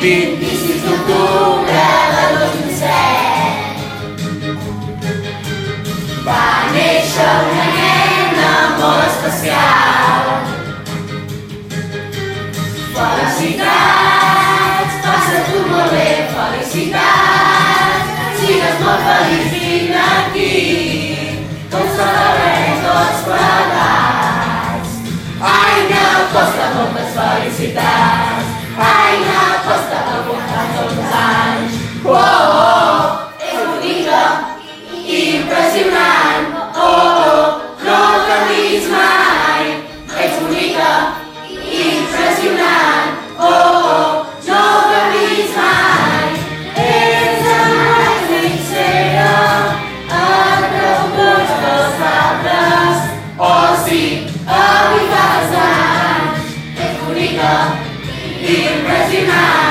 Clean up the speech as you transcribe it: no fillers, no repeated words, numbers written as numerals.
26 d'octubre del 2007 va néixer una nena molt especial. Felicitats, passa-t'ho molt bé, felicitats, sigues molt feliç, vine aquí, que ho celebrem tots plegats. Aina, Costa, moltes felicitats. Aina, Costa, avui fa 12 anys. Oh, oh, és bonica, impressionant. Oh, oh, no canvis mai. Ets bonica, impressionant. Oh, oh, no canvis mai. Ets el màgic cera, et preocupes pels altres. Oh, sí, avui fas anys. Ets bonica, impressionant.